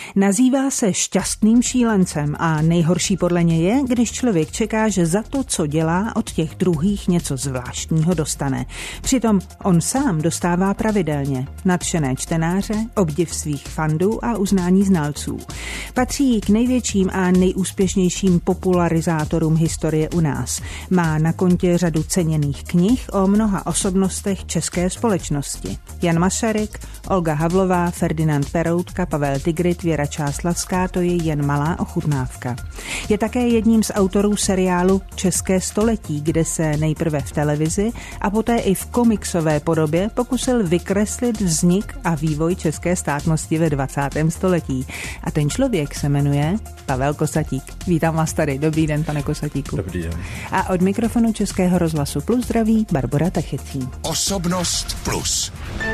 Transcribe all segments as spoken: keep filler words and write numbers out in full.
Nazývá se šťastným šílencem a nejhorší podle něj je, když člověk čeká, že za to, co dělá, od těch druhých něco zvláštního dostane. Přitom on sám dostává pravidelně nadšené čtenáře, obdiv svých fandů a uznání znalců. Patří k největším a nejúspěšnějším popularizátorům historie u nás. Má na kontě řadu ceněných knih o mnoha osobnostech české společnosti. Jan Masaryk, Olga Havlová, Ferdinand Peroutka, Pavel Tigrit, Věra Čáslavská, to je jen malá ochutnávka. Je také jedním z autorů seriálu České století, kde se nejprve v televizi a poté i v komiksové podobě pokusil vykreslit vznik a vývoj české státnosti ve dvacátém století. A ten člověk se jmenuje Pavel Kosatík. Vítám vás tady. Dobrý den, pane Kosatíku. Dobrý den. A od mikrofonu Českého rozhlasu Plus zdraví Barbora Tachecí. Osobnost Plus.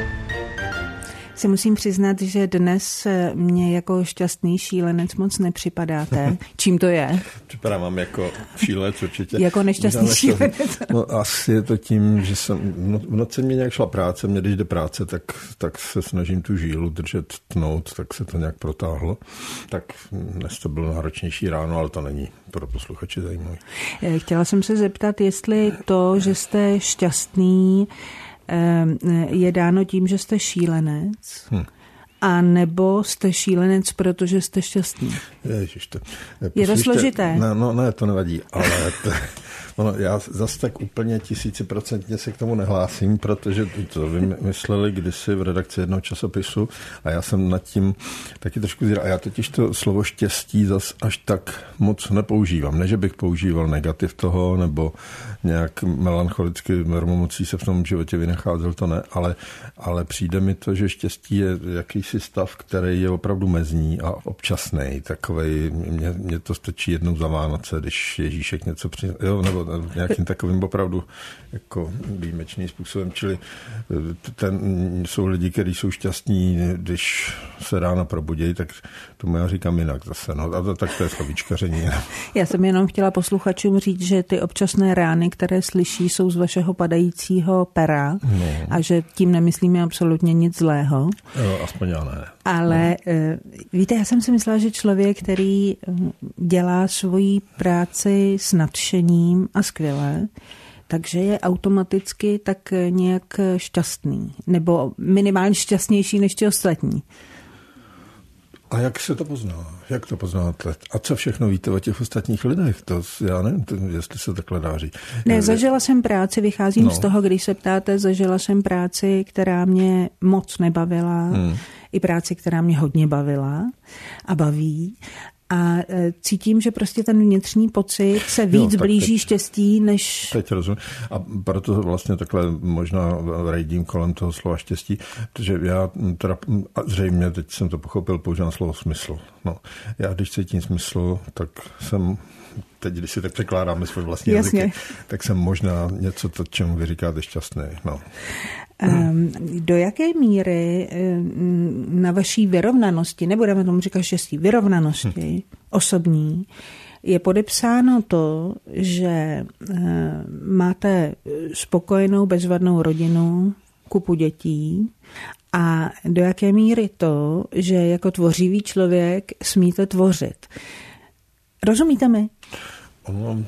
Si musím přiznat, že dnes mě jako šťastný šílenec moc nepřipadáte. Čím to je? Připadá mám jako šílenec určitě. Jako nešťastný šílenec. No asi je to tím, že jsem, no, v noci mě nějak šla práce, mě když jde práce, tak, tak se snažím tu žílu držet tnout, tak se to nějak protáhlo. Tak dnes to bylo náročnější ráno, ale to není pro posluchače zajímavé. Chtěla jsem se zeptat, jestli to, že jste šťastný, je dáno tím, že jste šílenec, hm. a nebo jste šílenec, protože jste šťastný. Ježiš, to, je to složité? No, no ne, to nevadí, ale to, no, já zase tak úplně tisíciprocentně se k tomu nehlásím, protože to vymysleli kdysi v redakci jednoho časopisu a já jsem nad tím taky trošku zíral. A já totiž to slovo štěstí zas až tak moc nepoužívám. Ne, že bych používal negativ toho, nebo nějak melancholicky mermomocí se v tom životě vynacházel, to ne, ale, ale přijde mi to, že štěstí je jakýsi stav, který je opravdu mezní a občasnej. Takovej, mě, mě to stačí jednou za Vánoce, když Ježíšek něco přijde, jo, nebo nějakým takovým opravdu jako výjimečným způsobem. Čili ten, jsou lidi, kteří jsou šťastní, když se ráno probudějí, tak tomu já říkám jinak zase. No. A to, tak to je slovíčkaření. Já jsem jenom chtěla posluchačům říct, že ty občasné rány, které slyší, jsou z vašeho padajícího pera no. a že tím nemyslíme absolutně nic zlého. Jo, aspoň já ne. Ale no. víte, já jsem si myslela, že člověk, který dělá svoji práci s nadšením a skvěle, takže je automaticky tak nějak šťastný. Nebo minimálně šťastnější než ti ostatní. A jak se to pozná? Jak to poznáte? A co všechno víte o těch ostatních lidech? To já nevím, jestli se takhle dá říct. Ne, zažila jsem práci, vycházím no. z toho, když se ptáte, zažila jsem práci, která mě moc nebavila, hmm. i práci, která mě hodně bavila a baví. A cítím, že prostě ten vnitřní pocit se víc jo, blíží teď, štěstí, než... Teď rozumím. A proto vlastně takhle možná rejdím kolem toho slova štěstí, protože já teda, a zřejmě, teď jsem to pochopil, používám slovo smysl. No, já když cítím smysl, tak jsem... Teď, když si tak překládáme svůj vlastní jazyky, tak jsem možná něco, to, čemu vy říkáte, šťastný. No. Um, do jaké míry na vaší vyrovnanosti, nebudeme tomu říkat štěstí, vyrovnanosti hm. osobní, je podepsáno to, že uh, máte spokojenou, bezvadnou rodinu, kupu dětí, a do jaké míry to, že jako tvořivý člověk smíte tvořit. Rozumíte mi? Ono,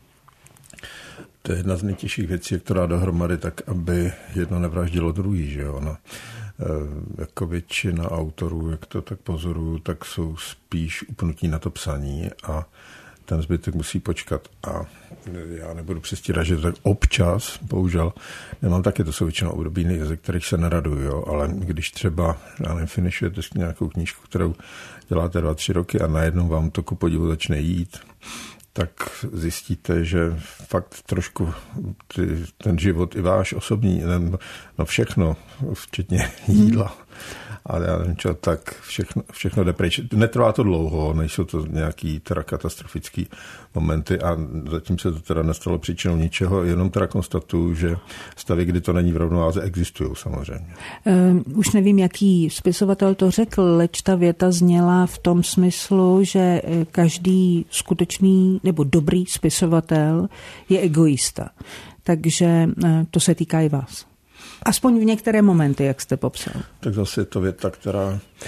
to je jedna z nejtěžších věcí, která dohromady tak, aby jedno nevraždilo druhý, že jo. No, jako většina autorů, jak to tak pozoruju, tak jsou spíš upnutí na to psaní a ten zbytek musí počkat. A já nebudu přestírat, že tak občas, bohužel, nemám taky, to jsou většinou období, ze kterých se neraduju, jo, ale když třeba, já nevím, finišujete nějakou knížku, kterou děláte dva, tři roky a najednou vám to ku podivu začne jít, tak zjistíte, že fakt trošku ty, ten život i váš osobní, no všechno, včetně jídla, ale já nevím čo, tak všechno, všechno jde pryč. Netrvá to dlouho, nejsou to nějaký teda katastrofický momenty a zatím se to teda nestalo příčinou ničeho, jenom teda konstatuju, že stavy, kdy to není v rovnováze, existují samozřejmě. Um, už nevím, jaký spisovatel to řekl, leč ta věta zněla v tom smyslu, že každý skutečný nebo dobrý spisovatel je egoista. Takže to se týká i vás. Aspoň v některé momenty, jak jste popsal. Tak zase je to věta, která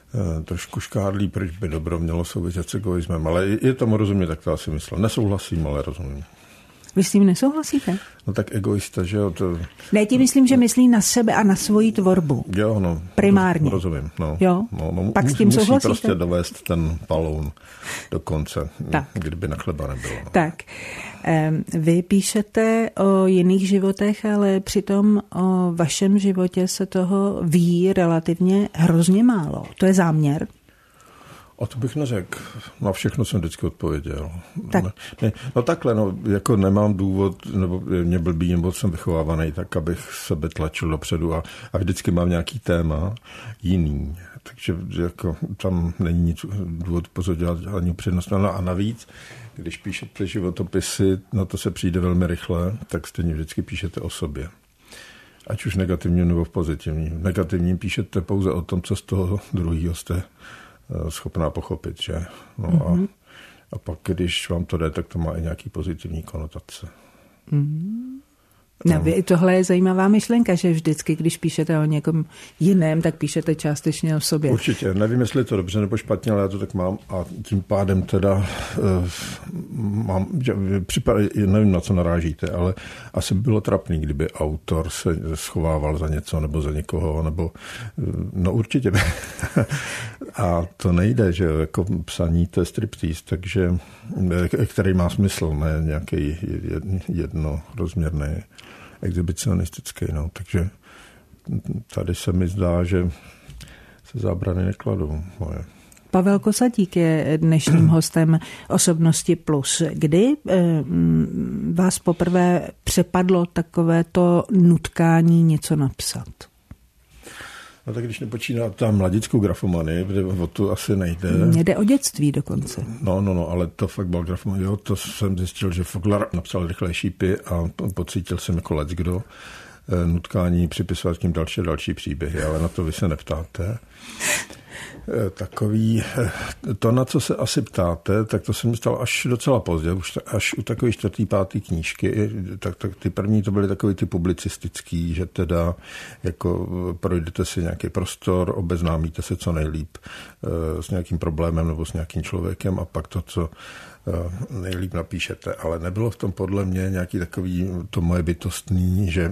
trošku škádlí, proč by dobro mělo souviset s egoismem, ale je tomu rozumět, tak to asi myslel. Nesouhlasím, ale rozumím. Vy s tím nesouhlasíte? No tak egoista, že jo? To... Ne, tím myslím, že myslí na sebe a na svoji tvorbu. Jo, no. Primárně. Rozumím, no. Jo? No, no, Pak mus, s tím musí souhlasíte? prostě dovést ten paloun do konce, tak. kdyby na chleba nebylo. No. Tak, vy píšete o jiných životech, ale přitom o vašem životě se toho ví relativně hrozně málo. To je záměr? A to bych neřekl. Na všechno jsem vždycky odpověděl. Tak. Ne, ne, no takhle, no, jako nemám důvod, nebo mě blbý, nebo jsem vychovávaný tak, abych sebe tlačil dopředu a, a vždycky mám nějaký téma jiný. Takže jako tam není nic důvod pozorovat ani přednost. No a navíc, když píšete životopisy, na to se přijde velmi rychle, tak stejně vždycky píšete o sobě. Ať už negativním nebo v pozitivním. V negativním píšete pouze o tom, co z toho druhého jste schopná pochopit, že? No mm-hmm. a, a pak, když vám to jde, tak to má i nějaký pozitivní konotace. Mm-hmm. No, vy, tohle je zajímavá myšlenka, že vždycky, když píšete o někom jiném, tak píšete částečně o sobě. Určitě. Nevím, jestli je to dobře nebo špatně, ale já to tak mám a tím pádem teda uh, mám, připadá, nevím, na co narážíte, ale asi by bylo trapný, kdyby autor se schovával za něco nebo za někoho, nebo no určitě. A to nejde, že jako psaní to je striptease, takže který má smysl, ne nějaký jednorozměrný exhibicionistický, no. Takže tady se mi zdá, že se zábrany nekladou moje. Pavel Kosadík je dnešním hostem Osobnosti plus. Kdy eh, vás poprvé přepadlo takovéto nutkání něco napsat? No tak když nepočíná ta mladickou grafomanii, protože o to asi nejde. Mně jde o dětství dokonce. No, no, no, ale to fakt byl grafomanie. Jo, to jsem zjistil, že Foglar napsal Rychlé šípy a pocítil jsem jako leckdo nutkání připisovat k ním další další příběhy, ale na to vy se neptáte. Takový, to, na co se asi ptáte, tak to se mi stalo až docela pozdě, už až u takové čtvrtý, pátý knížky, tak, tak ty první to byly takový ty publicistický, že teda jako projdete si nějaký prostor, obeznámíte se co nejlíp s nějakým problémem nebo s nějakým člověkem a pak to, co nejlíp napíšete, ale nebylo v tom podle mě nějaký takový to moje bytostný, že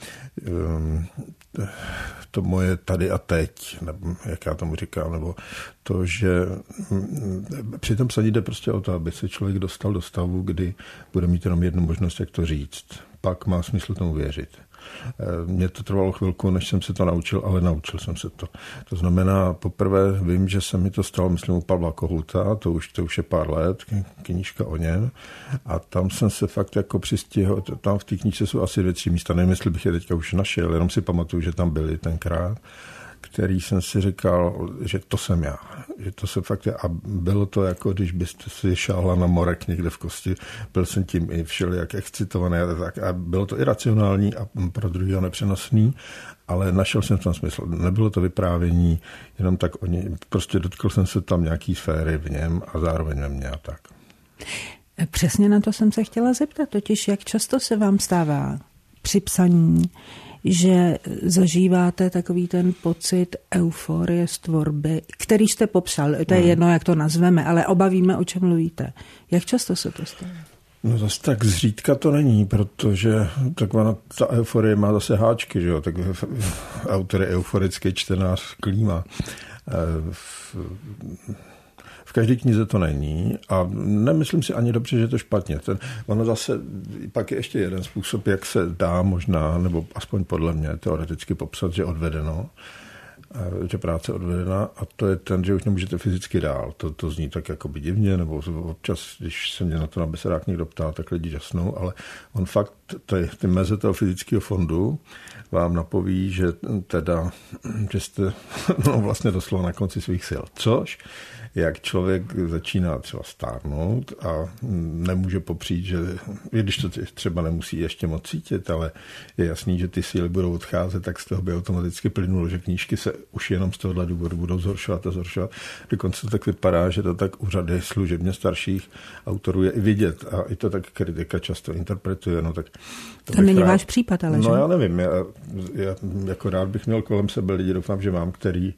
to moje tady a teď, nebo jak já tomu říkám, nebo to, že při tom psaní jde prostě o to, aby se člověk dostal do stavu, kdy bude mít jenom jednu možnost, jak to říct. Pak má smysl tomu věřit. Mně to trvalo chvilku, než jsem se to naučil, ale naučil jsem se to. To znamená, poprvé vím, že se mi to stalo, myslím, u Pavla Kohouta, to už, to už je pár let, knížka o něm, a tam jsem se fakt jako přistihl, tam v té knížce jsou asi dvě, tři místa, nevím, jestli bych je teďka už našel, jenom si pamatuju, že tam byly tenkrát, který jsem si říkal, že to jsem já. Že to se fakt je, a bylo to jako, když byste si šáhla na morek někde v kosti, byl jsem tím i všelijak excitovaný a tak. A bylo to iracionální a pro druhého nepřenosný, ale našel jsem v tom smysl. Nebylo to vyprávění, jenom tak oni, prostě dotkl jsem se tam nějaký sféry v něm a zároveň ve mně a tak. Přesně na to jsem se chtěla zeptat, totiž jak často se vám stává při psaní, že zažíváte takový ten pocit euforie z tvorby, který jste popsal. To je hmm. jedno, jak to nazveme, ale oba víme, o čem mluvíte. Jak často se to stane? No zase tak zřídka to není, protože taková ta euforie má zase háčky, že jo? Tak autor je euforický čtenář klíma. V každé knize to není a nemyslím si ani dobře, že je to špatně. Ten, ono zase, pak je ještě jeden způsob, jak se dá možná, nebo aspoň podle mě teoreticky popsat, že odvedeno, že práce odvedena, a to je ten, že už nemůžete fyzicky dál. To, to zní tak jako by divně, nebo občas, když se mě na to na besedách někdo ptá, tak lidi žasnou, ale on fakt, ty, ty meze toho fyzického fondu vám napoví, že teda, že jste no, vlastně doslova na konci svých sil. Což jak člověk začíná třeba stárnout a nemůže popřít, že i když to třeba nemusí ještě moc cítit, ale je jasný, že ty síly budou odcházet, tak z toho by automaticky plynulo, že knížky se už jenom z tohohle důvodu budou zhoršovat a zhoršovat. Dokonce to tak vypadá, že to tak u řady služebně starších autorů je i vidět a i to tak kritika často interpretuje. No, tak to, to není rád... váš případ, ale no, že? No já nevím, já, já jako rád bych měl kolem sebe lidi, doufám, že mám, který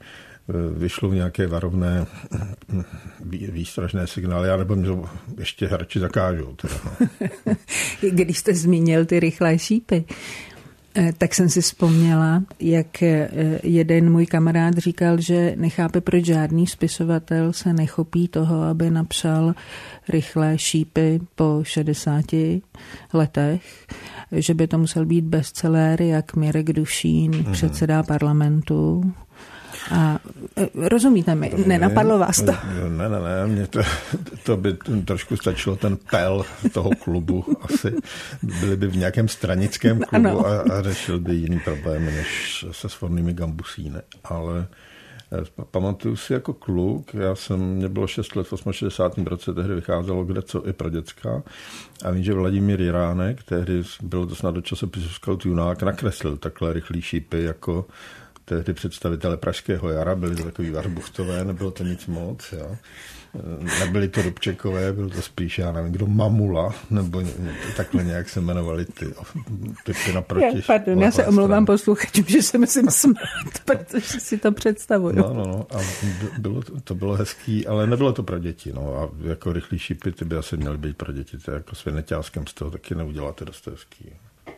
vyšlo v nějaké varovné výstražné signály, já nebo mě to ještě radši zakážou. Teda, no. Když jste zmínil ty rychlé šípy, tak jsem si vzpomněla, jak jeden můj kamarád říkal, že nechápe, proč žádný spisovatel se nechopí toho, aby napsal rychlé šípy po šedesáti letech, že by to musel být bestseller, jak Mirek Dušín, mm-hmm. předseda parlamentu. A rozumíte mi, nenapadlo vás to? Ne, ne, ne, mě to, to by trošku stačilo ten pel toho klubu asi. Byli by v nějakém stranickém klubu a, a řešil by jiný problém než se svornými gambusíny. Ale pamatuju si jako kluk, já jsem, mě bylo šest let, v šedesátém osmém roce tehdy vycházelo kde co i pro děcka. A vím, že Vladimír Jiránek, tehdy bylo to snad do časopisu Scout Junák, nakreslil takhle rychlý šípy jako tehdy představitele Pražského jara, byli to takový varbuchtové, nebylo to nic moc, jo. Nebyli to Dubčekové, bylo to spíš, já nevím, kdo Mamula, nebo takhle nějak se jmenovali ty typy naproti. Já, pardon, já se omlouvám posluchačům, že se musím smát, protože si to představuju. No, no, no, a bylo, to bylo hezký, ale nebylo to pro děti, no, a jako rychlý šípy, ty by asi měly být pro děti, to je jako s Věneťáskem z toho taky neuděláte dost hezký.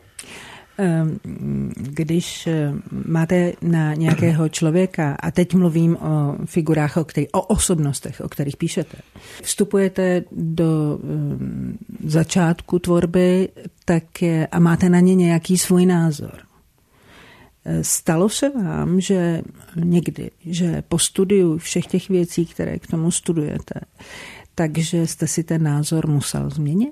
Když máte na nějakého člověka, a teď mluvím o figurách, o, který, o osobnostech, o kterých píšete, vstupujete do začátku tvorby tak je, a máte na ně nějaký svůj názor. Stalo se vám, že někdy, že po studiu všech těch věcí, které k tomu studujete, takže jste si ten názor musel změnit?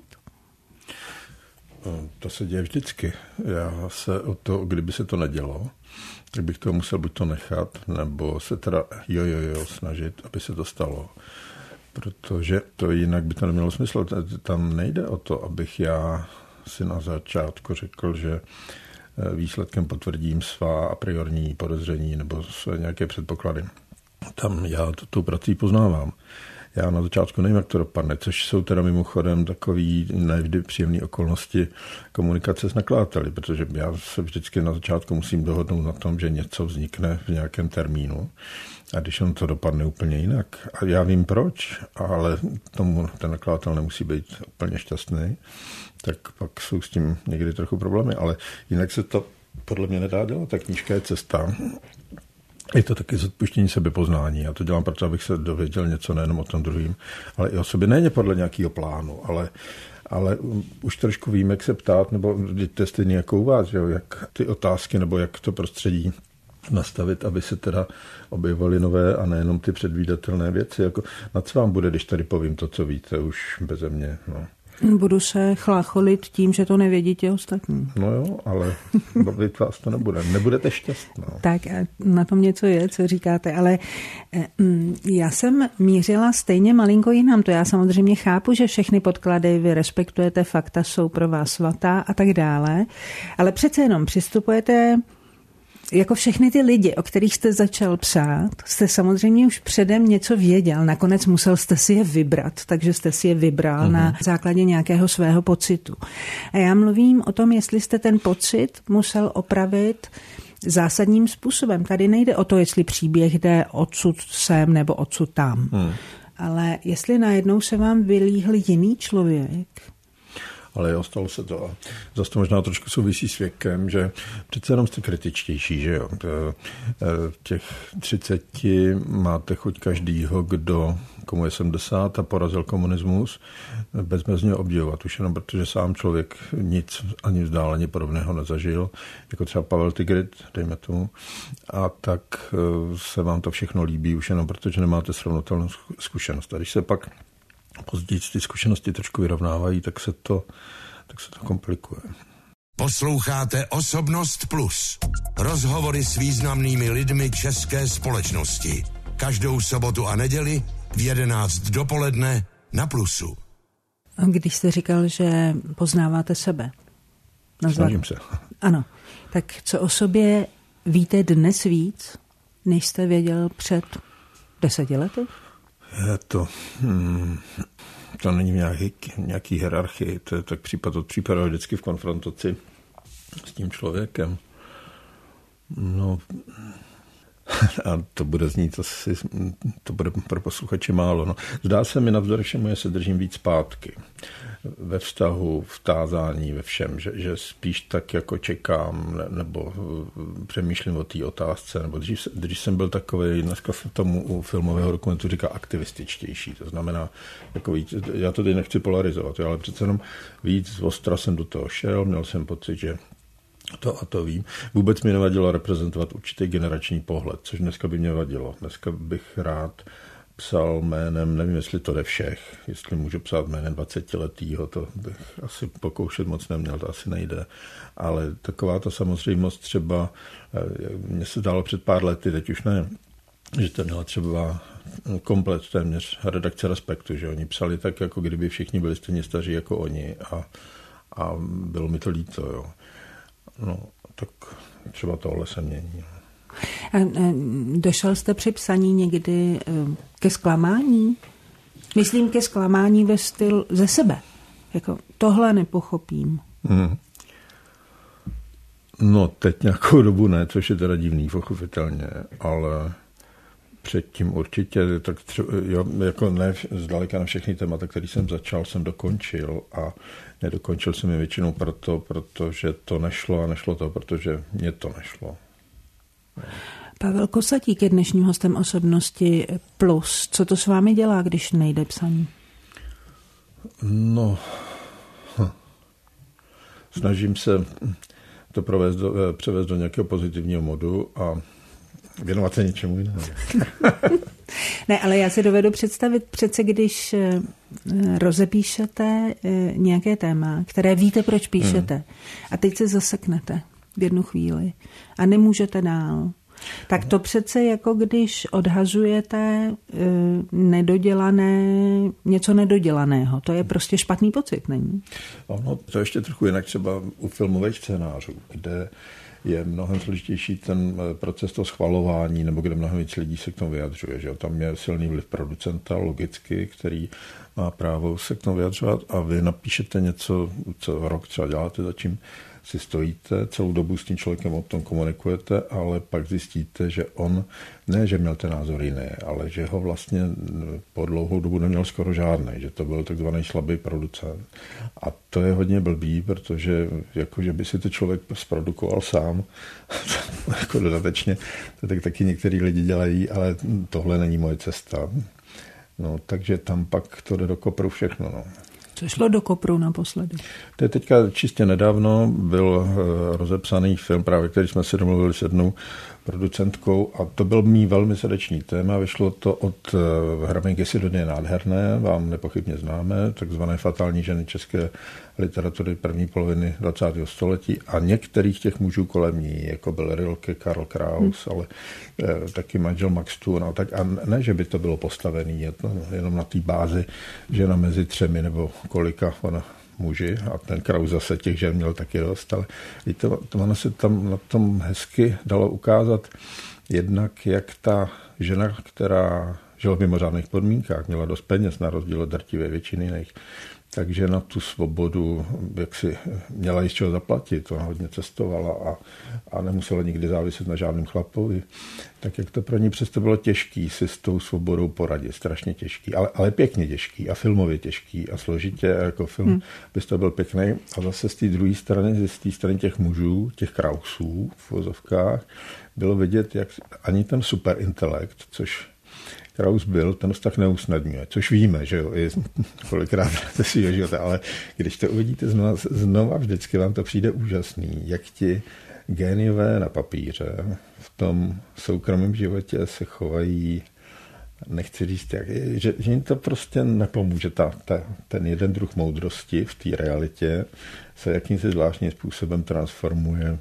To se děje vždycky. Já se o to, kdyby se to nedělo, tak bych to musel buď to nechat, nebo se teda jo, jo, jo, snažit, aby se to stalo. Protože to jinak by to nemělo smysl. Tam nejde o to, abych já si na začátku řekl, že výsledkem potvrdím svá a priorní podezření nebo své nějaké předpoklady. Tam já to tou prací poznávám. Já na začátku nevím, jak to dopadne, což jsou teda mimochodem takový nevždy příjemné okolnosti komunikace s nakladateli, protože já se vždycky na začátku musím dohodnout na tom, že něco vznikne v nějakém termínu a když on to dopadne úplně jinak, a já vím proč, ale tomu ten nakladatel nemusí být úplně šťastný, tak pak jsou s tím někdy trochu problémy, ale jinak se to podle mě nedá dělat, ta knížka je cesta. Je to taky zodpuštění sebepoznání. Já to dělám proto, abych se dověděl něco nejenom o tom druhým, ale i o sobě. Nejde podle nějakého plánu, ale, ale už trošku vím, jak se ptát, nebo to je stejně jako u vás, že? Jak ty otázky, nebo jak to prostředí nastavit, aby se teda objevovaly nové a nejenom ty předvídatelné věci. Jako, na co vám bude, když tady povím to, co víte už beze mě, no. Budu se chlácholit tím, že to nevědí ti ostatní. No jo, ale bavit vás to nebude. Nebudete šťastná. Tak na tom něco je, co říkáte, ale já jsem mířila stejně malinko jinam. To já samozřejmě chápu, že všechny podklady vy respektujete, fakta jsou pro vás svatá a tak dále, ale přece jenom přistupujete jako všechny ty lidi, o kterých jste začal psát, jste samozřejmě už předem něco věděl. Nakonec musel jste si je vybrat, takže jste si je vybral uhum. na základě nějakého svého pocitu. A já mluvím o tom, jestli jste ten pocit musel opravit zásadním způsobem. Tady nejde o to, jestli příběh jde odsud sem nebo odsud tam. Hmm. Ale jestli najednou se vám vylíhl jiný člověk, ale jo, stalo se to. Zase to možná trošku souvisí s věkem, že přece jenom jste kritičtější, že jo. V těch třiceti máte chuť každýho, kdo, komu je sedmdesát a porazil komunismus, bezmezně obdivovat. Už jenom protože sám člověk nic ani vzdáleně podobného nezažil, jako třeba Pavel Tigrit, dejme tomu. A tak se vám to všechno líbí, už jenom protože nemáte srovnatelnou zkušenost. A když se pak později ty zkušenosti trošku vyrovnávají, tak se to, tak se to komplikuje. Posloucháte Osobnost Plus. Rozhovory s významnými lidmi české společnosti. Každou sobotu a neděli v jedenáct dopoledne na Plusu. Když jste říkal, že poznáváte sebe. Nazvat... Snažím se. Ano. Tak co o sobě víte dnes víc, než jste věděl před deseti lety? Je to, hmm, to není v nějaký, nějaký hierarchii, to je tak případ od případu vždycky v konfrontaci s tím člověkem. No, a to bude znít asi, to bude pro posluchače málo. No. Zdá se mi navzdory všemu, že se držím víc zpátky. Ve vztahu, v tázání, ve všem, že, že spíš tak jako čekám, ne, nebo přemýšlím o té otázce, nebo dřív, dřív jsem byl takový, dneska v tomu u filmového dokumentu říká aktivističtější, to znamená, jako víc, já to teď nechci polarizovat, ale přece jenom víc ostra jsem do toho šel, měl jsem pocit, že to a to vím. Vůbec mi nevadilo reprezentovat určitý generační pohled, což dneska by mě vadilo. Dneska bych rád psal jménem, nevím, jestli to jde všech, jestli můžu psát jménem dvacetiletýho, to bych asi pokoušet moc neměl, to asi nejde. Ale taková ta samozřejmost třeba, mně se dalo před pár lety, teď už ne, že to měla třeba komplet téměř redakce Respektu, že oni psali tak, jako kdyby všichni byli stejně staří jako oni a, a bylo mi to líto, jo. No, tak třeba tohle se mění. A, a došel jste při psaní někdy ke zklamání? Myslím ke zklamání ve stylu ze sebe. Jako tohle nepochopím. Hmm. No teď nějakou dobu ne, což je teda divný, pochopitelně, ale předtím určitě, tak třeba, jo, jako ne zdaleka na všechny témata, který jsem začal, jsem dokončil a nedokončil jsem je většinou proto, protože to nešlo a nešlo to, protože mě to nešlo. Pavel Kosatík je dnešním hostem Osobnosti plus. Co to s vámi dělá, když nejde psaní? No, hm. snažím se to provést do, převést do nějakého pozitivního modu a věnovat se něčemu jinému. Ne, ale já si dovedu představit přece, když rozepíšete nějaké téma, které víte, proč píšete, hmm. a teď se zaseknete v jednu chvíli a nemůžete dál. Tak to přece jako když odhazujete nedodělané, něco nedodělaného. To je prostě špatný pocit, není? Ono to ještě trochu jinak třeba u filmových scénářů, kde je mnohem složitější ten proces toho schvalování, nebo kde mnohem víc lidí se k tomu vyjadřuje. Že? Tam je silný vliv producenta, logicky, který má právo se k tomu vyjadřovat a vy napíšete něco, co rok třeba děláte, za čím si stojíte, celou dobu s tím člověkem o tom komunikujete, ale pak zjistíte, že on, ne, že měl ten názor jiný, ale že ho vlastně po dlouhou dobu neměl skoro žádný, že to byl takzvaný slabý producent. A to je hodně blbý, protože jako, že by si to člověk zprodukoval sám, jako dodatečně, to tak taky některý lidi dělají, ale tohle není moje cesta. No, takže tam pak to jde do kopru všechno, no. Co šlo do kopru naposledy? To je teďka čistě nedávno, byl rozepsaný film, právě který jsme si domluvili s jednou producentkou a to byl mý velmi srdeční téma. Vyšlo to od Hraběnky Sidonie Nádherné, vám nepochybně známe, takzvané fatální ženy české literatury první poloviny dvacátého století a některých těch mužů kolem ní, jako byl Rilke, Karl Kraus, hmm. ale eh, taky manžel Max Thun a tak. A ne, že by to bylo postavený je to jenom na té bázi, žena mezi třemi nebo kolika ona muži a ten Kraus zase těch žen měl taky dost, ale to, to ono se tam na tom hezky dalo ukázat jednak, jak ta žena, která žila v mimořádných podmínkách, měla dost peněz na rozdíl od drtivé většiny jiných, takže na tu svobodu, jak si měla i z čeho zaplatit, ona hodně cestovala a, a nemusela nikdy záviset na žádném chlapovi, tak jak to pro ní přesto bylo těžký si s tou svobodou poradit, strašně těžký, ale, ale pěkně těžký a filmově těžký a složitě, jako film hmm. bys to byl pěkný. A zase z té druhé strany, z té strany těch mužů, těch Krausů v vozovkách, bylo vidět, jak ani ten superintelekt, což Kraus byl, ten vztah neusnadňuje, což víme, že jo, je kolikrát ze svýho života, ale když to uvidíte znova, znova, vždycky vám to přijde úžasný, jak ti géniové na papíře v tom soukromém životě se chovají, nechci říct, jak, že, že jim to prostě nepomůže, ta, ta, ten jeden druh moudrosti v té realitě se jakýmsi zvláštním způsobem transformuje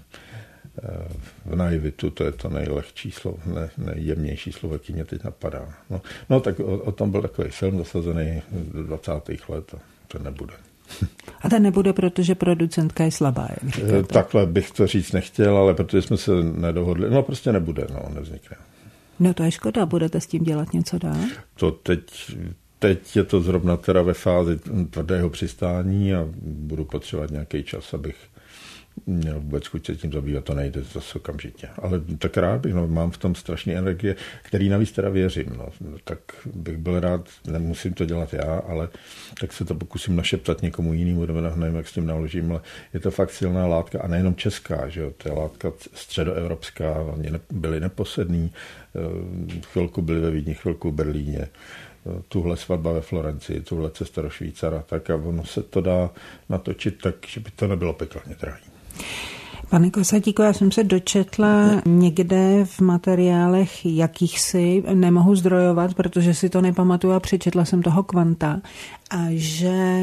v naivitu, to je to nejlehčí slovo, ne, nejjemnější slovo, jaký mě teď napadá. No, no tak o, o tom byl takový film zasazený do dvacátých let a to nebude. A ten nebude, protože producentka je slabá, jak říkáte. Takhle bych to říct nechtěl, ale protože jsme se nedohodli, no prostě nebude, no, nevznikne. No to je škoda, budete s tím dělat něco dál? To teď, teď je to zrovna teda ve fázi tvrdého přistání a budu potřebovat nějaký čas, abych měl vůbec chuť se tím zabývat, to nejde zase okamžitě. Ale tak rád bych, no, mám v tom strašné energie, který navíc teda věřím. No. Tak bych byl rád, nemusím to dělat já, ale tak se to pokusím našeptat někomu jinému, nevím, jak s tím naložím, ale je to fakt silná látka a nejenom česká, že jo, to je látka středoevropská, oni byli neposední, chvilku byli ve Vídni, chvilku v Berlíně, tuhle svatba ve Florencii, tuhle cesta do Švýcara, tak a ono se to dá natočit tak, že by to nebylo pekelně drahý. Pane Kosatíku, já jsem se dočetla někde v materiálech jakýchsi, nemohu zdrojovat, protože si to nepamatuju a přečetla jsem toho Kvanta, a že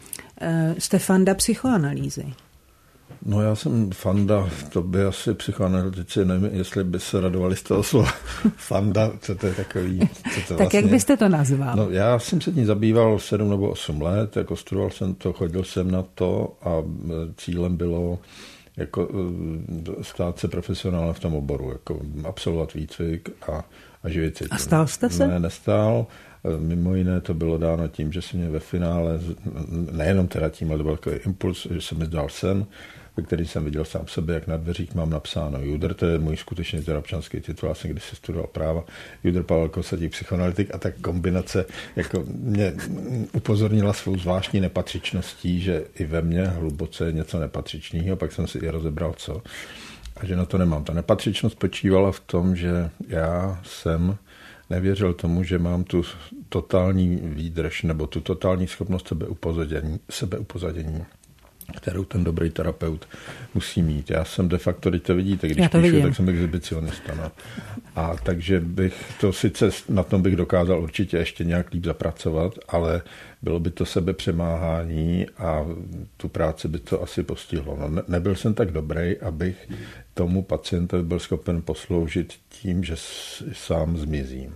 jste fanda psychoanalýzy. No já jsem fanda, to by asi psychoanalytici, nevím, jestli by se radovali z toho slova fanda, co to je takový... Co to tak vlastně, jak byste to nazval? No já jsem se tím zabýval sedm nebo osm let, jako studoval jsem to, chodil jsem na to a cílem bylo jako stát se profesionálem v tom oboru, jako absolvovat výcvik a, a živit se tím. A stal jste se? Ne, nestál. Mimo jiné to bylo dáno tím, že se mě ve finále, nejenom teda tím, ale to byl takový impuls, že se mi zdal sen, ve který jsem viděl sám sebe, jak na dveřích mám napsáno Judr, to je můj skutečně teda občanský titul, já jsem když se studoval práva, Judr Pavel Kosatík, psychoanalytik, a tak kombinace jako mě upozornila svou zvláštní nepatřičností, že i ve mně hluboce je něco nepatřičného, pak jsem si i rozebral co, a že na to nemám. Ta nepatřičnost spočívala v tom, že já jsem nevěřil tomu, že mám tu totální výdrž nebo tu totální schopnost sebeupozadění, sebeupozadění, kterou ten dobrý terapeut musí mít. Já jsem de facto, když to vidíte, když to píšu, vidím. tak jsem exhibicionista. No. A takže bych to sice, na tom bych dokázal určitě ještě nějak líp zapracovat, ale bylo by to sebepřemáhání a tu práci by to asi postihlo. No, ne, nebyl jsem tak dobrý, abych tomu pacientovi byl schopen posloužit tím, že sám zmizím.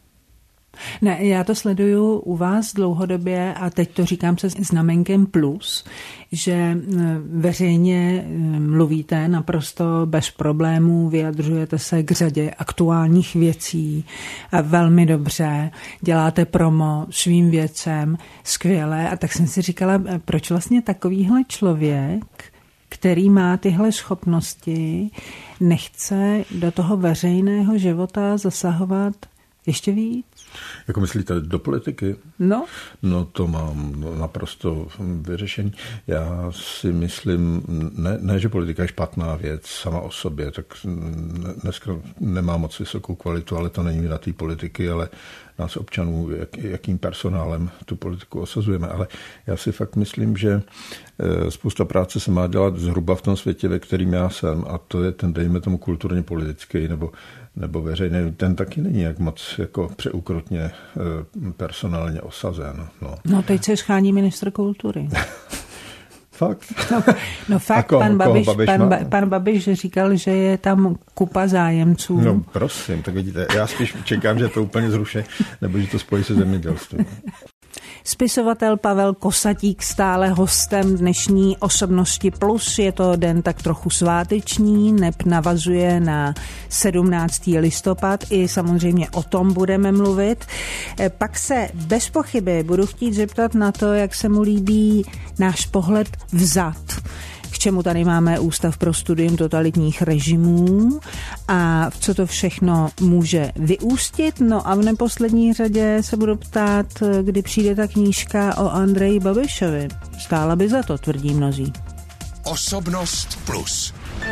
Ne, já to sleduju u vás dlouhodobě a teď to říkám se znamenkem plus, že veřejně mluvíte naprosto bez problémů, vyjadřujete se k řadě aktuálních věcí velmi dobře, děláte promo svým věcem skvěle, a tak jsem si říkala, proč vlastně takovýhle člověk, který má tyhle schopnosti, nechce do toho veřejného života zasahovat ještě víc? Jako myslíte do politiky? No. No to mám naprosto vyřešení. Já si myslím, ne, ne, že politika je špatná věc sama o sobě, tak dneska nemá moc vysokou kvalitu, ale to není na té politiky, ale nás občanů, jak, jakým personálem tu politiku osazujeme. Ale já si fakt myslím, že spousta práce se má dělat zhruba v tom světě, ve kterým já jsem, a to je ten, dejme tomu, kulturně politický nebo, nebo veřejný. Ten taky není jak moc jako přeukrutně personálně osazen. No, no teď se schání ministr kultury. Fakt? No, no fakt, koho, pan, Babiš, Babiš pan, ba, pan Babiš říkal, že je tam kupa zájemců. No prosím, tak vidíte, já spíš čekám, že to úplně zruší, nebo že to spojí se zemědělstvím. Spisovatel Pavel Kosatík stále hostem dnešní Osobnosti plus. Je to den tak trochu sváteční, neb navazuje na sedmnáctého listopad, i samozřejmě o tom budeme mluvit. Pak se bez pochyby budu chtít zeptat na to, jak se mu líbí náš pohled vzad. K čemu tady máme Ústav pro studium totalitních režimů a co to všechno může vyústit. No a v neposlední řadě se budu ptát, kdy přijde ta knížka o Andreji Babišovi. Stála by za to, tvrdí mnozí. Osobnost plus.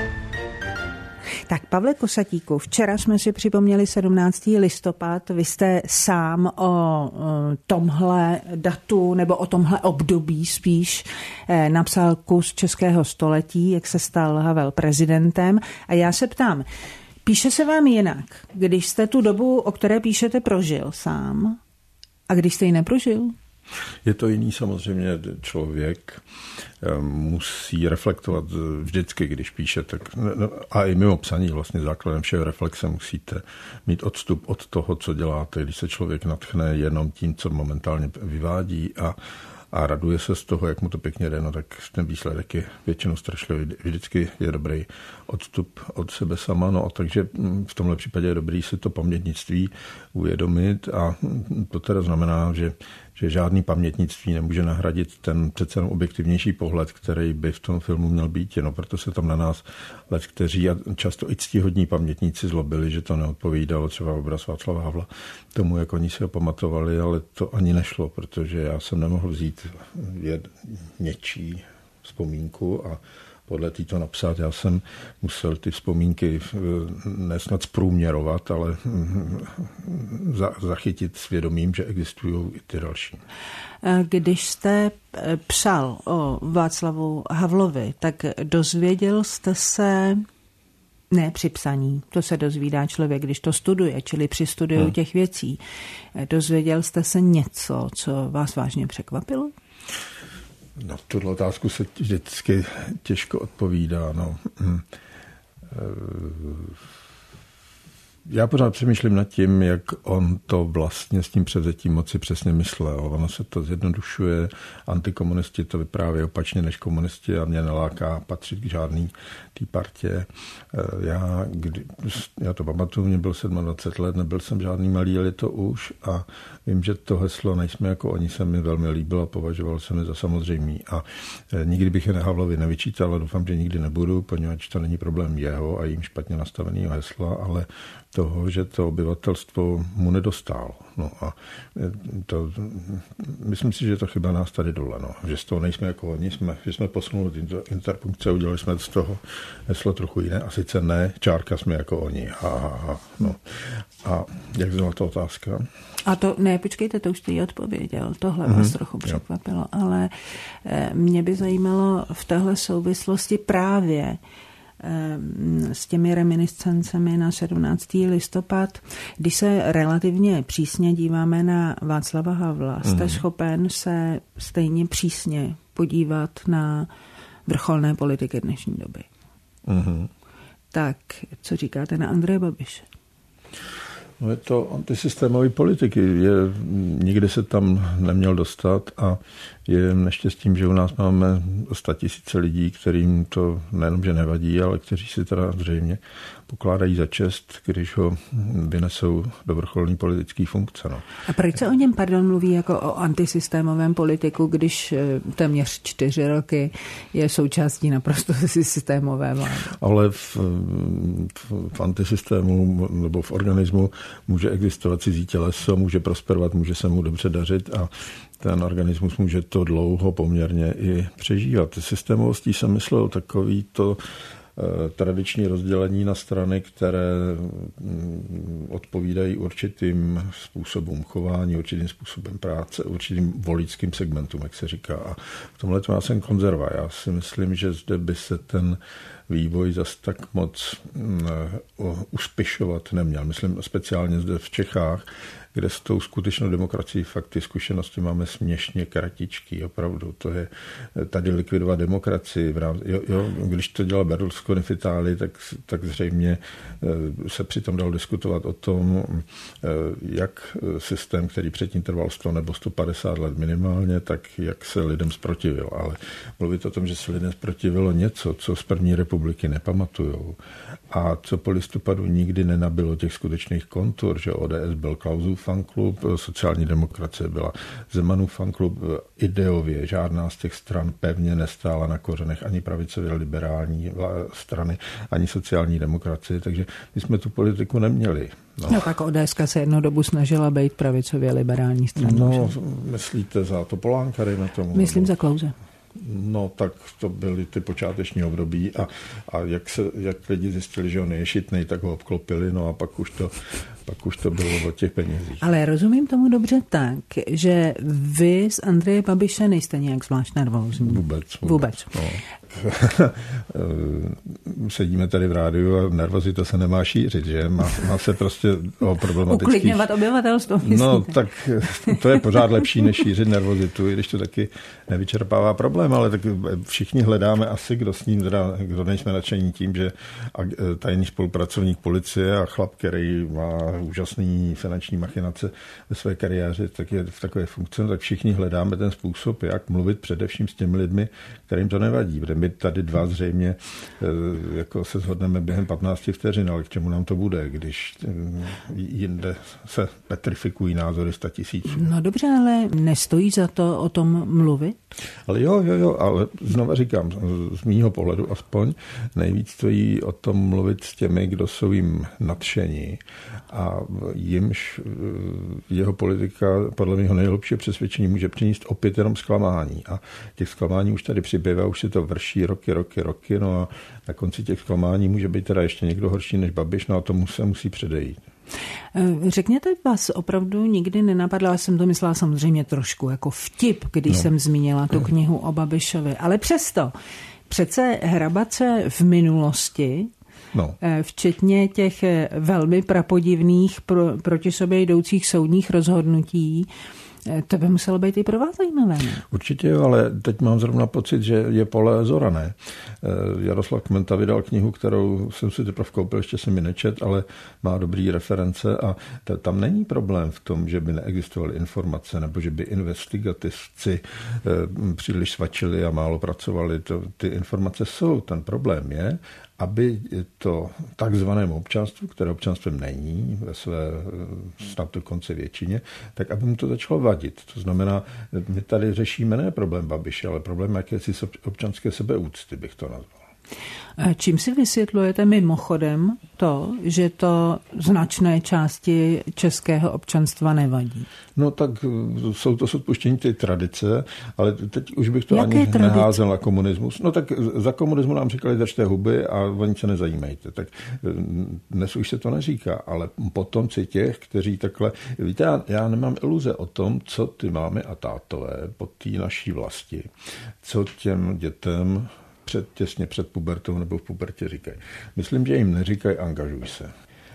Tak Pavle Kosatíku, včera jsme si připomněli sedmnáctého listopad. Vy jste sám o tomhle datu nebo o tomhle období spíš napsal kus českého století, jak se stal Havel prezidentem. A já se ptám, píše se vám jinak, když jste tu dobu, o které píšete, prožil sám a když jste ji neprožil? Je to jiný samozřejmě, člověk musí reflektovat vždycky, když píše, tak, a i mimo psaní vlastně základem všeho reflexe musíte mít odstup od toho, co děláte, když se člověk natchne jenom tím, co momentálně vyvádí a a raduje se z toho, jak mu to pěkně jde, no tak ten výsledek je většinou strašlivý. Vždycky je dobrý odstup od sebe sama, no a takže v tomhle případě je dobrý si to pamětnictví uvědomit a to teda znamená, že že žádný pamětnictví nemůže nahradit ten přece jenom objektivnější pohled, který by v tom filmu měl být. No, proto se tam na nás let, kteří a často i ctihodní pamětníci zlobili, že to neodpovídalo třeba obraz Václava Havla tomu, jak oni si ho pamatovali, ale to ani nešlo, protože já jsem nemohl vzít něčí vzpomínku a podle této napsat. Já jsem musel ty vzpomínky nesnad zprůměrovat, ale zachytit svědomím, že existují i ty další. Když jste psal o Václavu Havlovi, tak dozvěděl jste se, ne při psaní, to se dozvídá člověk, když to studuje, čili při studiu hmm. těch věcí, dozvěděl jste se něco, co vás vážně překvapilo? No, tuhle otázku se vždycky těžko odpovídá. No. Já pořád přemýšlím nad tím, jak on to vlastně s tím převzetím moci přesně myslel. Ono se to zjednodušuje, antikomunisti to vypráví opačně než komunisti a mě neláká patřit k žádný té partě. Já, kdy, já to pamatuju, mě byl dvacet sedm let, nebyl jsem žádný malý, ale to už a vím, že to heslo nejsme jako oni se mi velmi líbilo a považoval jsem je za samozřejmý. A nikdy bych je Havlovi nevyčítal, ale doufám, že nikdy nebudu, poněvadž to není problém jeho a jim špatně nastaveného hesla, ale toho, že to obyvatelstvo mu nedostálo. No a to, myslím si, že je to chyba nás tady dole, no. Že z toho nejsme jako oni, jsme, že jsme posunuli interpunkce, udělali jsme z toho heslo trochu jiné, a sice ne, čárka jsme jako oni. A, a, no. a jak zněla ta otázka? A to, ne, počkejte, to už jste jí odpověděl, tohle vás mm-hmm. trochu překvapilo, jo. Ale mě by zajímalo v téhle souvislosti právě s těmi reminiscencemi na sedmnáctého listopad, když se relativně přísně díváme na Václava Havla, mm. jste schopen se stejně přísně podívat na vrcholné politiky dnešní doby. Mm. Tak, co říkáte na Andreje Babiše? No je to antisystémový politiky. Je, nikdy se tam neměl dostat a je neštěstím, že u nás máme sto tisíce lidí, kterým to nejenom, že nevadí, ale kteří si teda zřejmě pokládají za čest, když ho vynesou do vrcholné politické funkce. No. A proč se o něm, pardon, mluví jako o antisystémovém politiku, když téměř čtyři roky je součástí naprosto systémové vlády? Ale v, v, v antisystému nebo v organismu může existovat cizí těleso, může prosperovat, může se mu dobře dařit a ten organismus může to dlouho poměrně i přežívat. Systémovostí jsem myslel takový to tradiční rozdělení na strany, které odpovídají určitým způsobům chování, určitým způsobem práce, určitým voličským segmentům, jak se říká. A v tomhle já jsem konzerva. Já si myslím, že zde by se ten vývoj zas tak moc uspěšovat neměl. Myslím speciálně zde v Čechách, kde s tou skutečnou demokracií fakt ty zkušenosti máme směšně kratičký, opravdu. To je tady likvidovat demokracii. Jo, jo, když to dělal Berlusconi v Itálii, tak, tak zřejmě se přitom dal diskutovat o tom, jak systém, který předtím trval sto nebo sto padesát let minimálně, tak jak se lidem zprotivil. Ale mluvit o tom, že se lidem zprotivilo něco, co z první republiky nepamatujou a co po listopadu nikdy nenabilo těch skutečných kontur, že O D S byl Klausův fanklub, sociální demokracie byla Zemanův fanklub, ideově žádná z těch stran pevně nestála na kořenech ani pravicově liberální strany, ani sociální demokracie, takže my jsme tu politiku neměli. No, no tak O D S se jednou dobu snažila být pravicově liberální stranou. No, že? Myslíte za Topolánka, dejme tomu? Myslím nebo... za Klause. No, tak to byly ty počáteční období a, a jak, se, jak lidi zjistili, že on je šitnej, tak ho obklopili, no a pak už to, pak už to bylo o těch penězích. Ale rozumím tomu dobře tak, že vy z Andreje Babiše nejste nějak zvlášť nervózní. Vůbec. Vůbec. vůbec. No. Sedíme tady v rádiu a nervozita se nemá šířit, že? Má, má se prostě o problematických... Uklidňovat obyvatelstvo, myslíte? No, tak to je pořád lepší, než šířit nervozitu, i když to taky nevyčerpává problém, ale tak všichni hledáme asi, kdo s ním, kdo nejsme nadšení tím, že tajný spolupracovník policie a chlap, který má úžasný finanční machinace ve své kariéře, tak je v takové funkci, tak všichni hledáme ten způsob, jak mluvit především s těmi lidmi, kterým to nevadí. Protože my tady dva zřejmě jako se shodneme během patnácti vteřin, ale k čemu nám to bude, když jinde se petrifikují názory sta tisíců. No dobře, ale nestojí za to o tom mluvit? Ale jo, jo, jo, ale znova říkám, z mýho pohledu aspoň nejvíc stojí o tom mluvit s těmi, kdo jsou jim nadšení a jimž jeho politika podle mého nejlepšího přesvědčení může přinést opět jenom zklamání. A těch zklamání už tady přibývá, už se to vrší roky, roky, roky, no a na konci těch zklamání může být teda ještě někdo horší než Babiš, no a tomu se musí předejít. Řekněte, vás opravdu nikdy nenapadla, já jsem to myslela samozřejmě trošku jako vtip, když no. jsem zmínila tu knihu o Babišovi, ale přesto přece hrabat se v minulosti, no. včetně těch velmi prapodivných pro, proti sobě jdoucích soudních rozhodnutí, to by muselo být i pro vás zajímavé. Ne? Určitě jo, ale teď mám zrovna pocit, že je pole zorané. Jaroslav Kmenta vydal knihu, kterou jsem si teprve koupil, ještě jsem ji nečet, ale má dobrý reference a t- tam není problém v tom, že by neexistovaly informace nebo že by investigativci e, příliš svačili a málo pracovali. To, ty informace jsou. Ten problém je, aby to takzvanému občanstvu, které občanstvem není, ve své snad dokonce většině, tak aby mu to začalo vadit. To znamená, my tady řešíme ne problém Babiše, ale problém jakési občanské sebeúcty, bych to nazval. Čím si vysvětlujete mimochodem to, že to značné části českého občanstva nevadí? No tak jsou to s odpuštění ty tradice, ale teď už bych to Jaké ani tradice? neházel na komunismus. No tak za komunismu nám říkali držte huby a oni se nezajímejte. Tak dnes už se to neříká, ale potomci těch, kteří takhle... Víte, já, já nemám iluze o tom, co ty mámy a tátové po té naší vlasti, co těm dětem Před, těsně před pubertou nebo v pubertě říkají. Myslím, že jim neříkají angažuj se.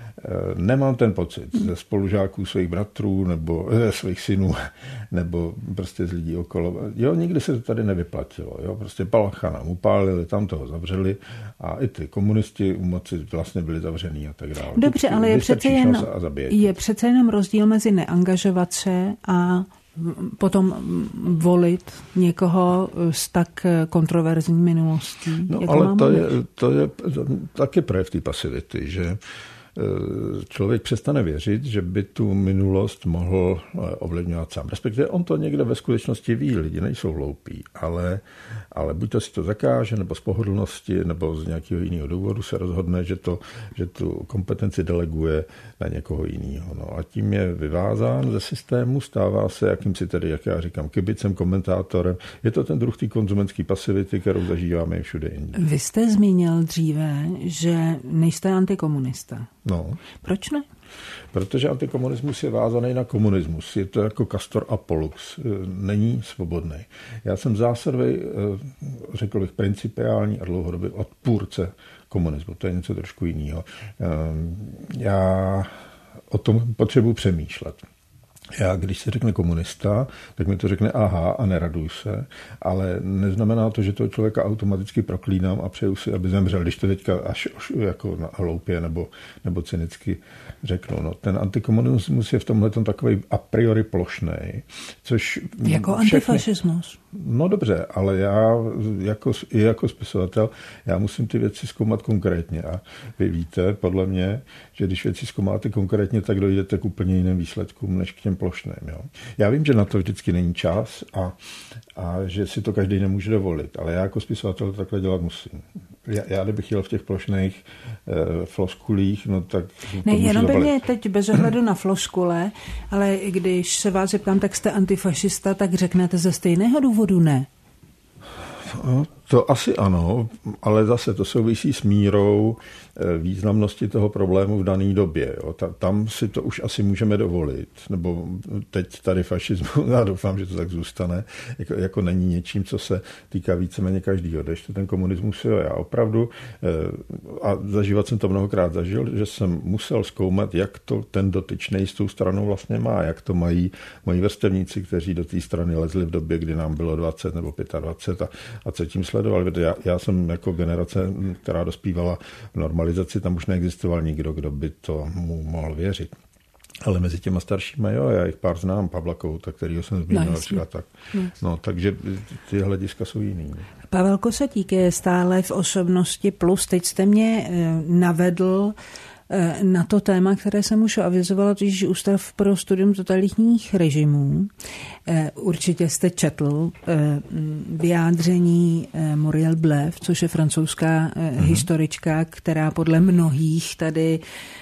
Nemám ten pocit ze spolužáků svých bratrů nebo ze svých synů nebo prostě z lidí okolo. Jo, nikdy se to tady nevyplatilo. Jo, prostě Palacha nám upálili, tam toho zavřeli a i ty komunisti u moci vlastně byli zavřený a tak dále. Dobře, ale je přece, jen, je přece jenom rozdíl mezi neangažovat se a potom volit někoho s tak kontroverzní minulostí. No, jako ale to je, to je taky projev té pasivity, že člověk přestane věřit, že by tu minulost mohl ovlivňovat sám. Respektive on to někde ve skutečnosti ví, lidi nejsou hloupí, ale, ale buď to si to zakáže, nebo z pohodlnosti, nebo z nějakého jiného důvodu se rozhodne, že, to, že tu kompetenci deleguje na někoho jiného. No a tím je vyvázán ze systému, stává se jakýmsi tedy, jak já říkám, kibicem, komentátorem. Je to ten druh té konzumentské pasivity, kterou zažíváme i všude jinde. Vy jste zmínil dříve, že nejste antikomunista. No. Proč ne? Protože antikomunismus je vázaný na komunismus. Je to jako Castor a Pollux. Není svobodný. Já jsem zásadový, řekl bych, principiální a dlouhodobý odpůrce komunismu. To je něco trošku jiného. Já o tom potřebuji přemýšlet. Já, když se řekne komunista, tak mi to řekne aha a neraduj se, ale neznamená to, že toho člověka automaticky proklínám a přeju si, aby zemřel, když to teďka až, až jako hloupě nebo, nebo cynicky řeknu. No, ten antikomunismus je v tomhletom takový a priori plošnej, což... Jako všechny, antifašismus. No dobře, ale já jako, i jako spisovatel, já musím ty věci zkoumat konkrétně a vy víte, podle mě, že když věci zkoumáte konkrétně, tak dojdete k úplně jiným výsledkům, než k těm plošným. Jo. Já vím, že na to vždycky není čas a, a že si to každý nemůže dovolit, ale já jako spisovatel to takhle dělat musím. Já, já kdybych jel v těch plošných e, floskulích, no tak ne, jenom by mě teď bez ohledu na floskule, ale když se vás zeptám, tak jste antifašista, tak řeknete ze stejného důvodu ne? No, to asi ano, ale zase to souvisí s mírou významnosti toho problému v dané době. Jo. Tam si to už asi můžeme dovolit, nebo teď tady fašismus, já doufám, že to tak zůstane, jako, jako není něčím, co se týká víceméně každýho. Když to ten komunismus, jo, já opravdu, a zažívat jsem to mnohokrát zažil, že jsem musel zkoumat, jak to ten dotyčnej s tou stranou vlastně má, jak to mají moji vrstevníci, kteří do té strany lezli v době, kdy nám bylo dvacet nebo dvacet pět a, a co tím sledovali. Já, já jsem jako generace, která dospívala v normalizaci, tam už neexistoval nikdo, kdo by to mu mohl věřit. Ale mezi těma staršíma, jo, já jich pár znám, Pavla Kouta, kterýho jsem zmínil, no, a tak. No, takže ty hlediska jsou jiný. Pavel Kosatík je stále v Osobnosti plus. Teď jste mě navedl na to téma, které jsem už avizovala, totiž Ústav pro studium totalitních režimů. Určitě jste četl vyjádření Muriel Blev, což je francouzská mm-hmm. historička, která podle mnohých tady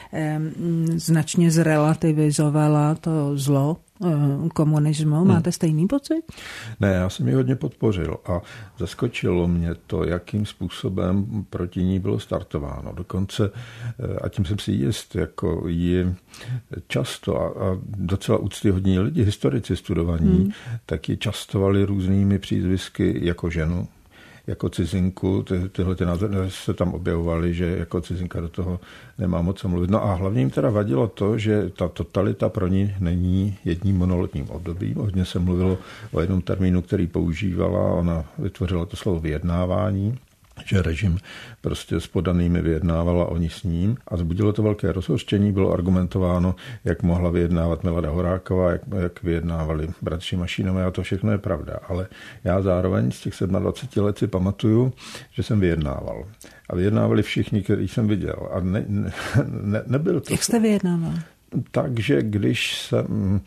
značně zrelativizovala to zlo komunismu. Máte hmm. stejný pocit? Ne, já jsem ji hodně podpořil a zaskočilo mě to, jakým způsobem proti ní bylo startováno. Dokonce, a tím jsem si jist, jako ji často a, a docela úctyhodní lidi, historici studovaní, hmm. tak ji častovali různými přízvisky jako ženu, jako cizinku, ty, tyhle ty názory se tam objevovaly, že jako cizinka do toho nemá moc co mluvit. No a hlavně jim teda vadilo to, že ta totalita pro ní není jedním monolitním obdobím. Hodně se mluvilo o jednom termínu, který používala, ona vytvořila to slovo vyjednávání, že režim prostě s podanými vyjednávala, oni s ním. A vzbudilo to velké rozhořčení, bylo argumentováno, jak mohla vyjednávat Milada Horáková, jak, jak vyjednávali bratři Mašínové, a to všechno je pravda. Ale já zároveň z těch dvaceti sedmi let si pamatuju, že jsem vyjednával. A vyjednávali všichni, který jsem viděl. A ne, ne, ne, nebyl to... Jak jste vyjednával? Takže když, se,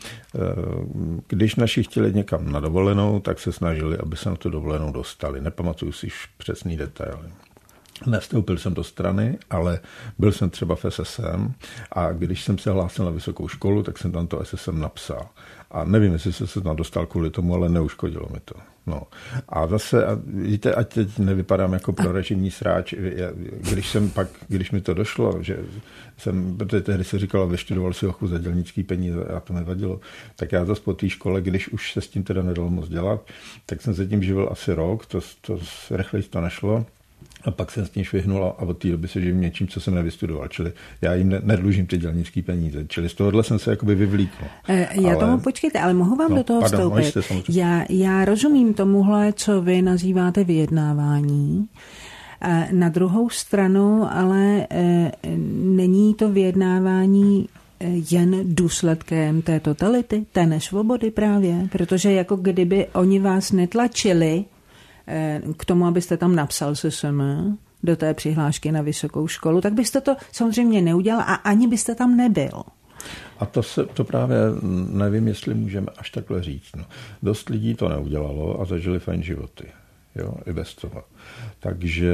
když naši chtěli někam na dovolenou, tak se snažili, aby se na tu dovolenou dostali. Nepamatuju si přesný detaily. Nestoupil jsem do strany, ale byl jsem třeba v S S M a když jsem se hlásil na vysokou školu, tak jsem tam to S S M napsal. A nevím, jestli jsem se tam dostal kvůli tomu, ale neuškodilo mi to. No. A zase, a víte, ať teď nevypadám jako prorežimní sráč, když jsem pak, když mi to došlo, že jsem, protože tehdy se říkalo, vyštudoval si hochu za dělnický peníze a to nevadilo, tak já zase po té škole, když už se s tím teda nedalo moc dělat, tak jsem se tím živil asi rok, to, to rychleji to nešlo. A pak jsem s tím švihnul a od té doby se živím něčím, co jsem nevystudoval. Čili já jim ne, nedlužím ty dělnické peníze. Čili z tohohle jsem se jakoby vyvlíkl. Já ale, tomu počkejte, ale mohu vám no, do toho pardon, vstoupit. Já, já rozumím tomuhle, co vy nazýváte vyjednávání. Na druhou stranu, ale není to vyjednávání jen důsledkem té totality, té nesvobody právě, protože jako kdyby oni vás netlačili k tomu, abyste tam napsal S S M do té přihlášky na vysokou školu, tak byste to samozřejmě neudělal a ani byste tam nebyl. A to, se, to právě nevím, jestli můžeme až takhle říct. No. Dost lidí to neudělalo a zažili fajn životy. Jo, i bez toho. Takže,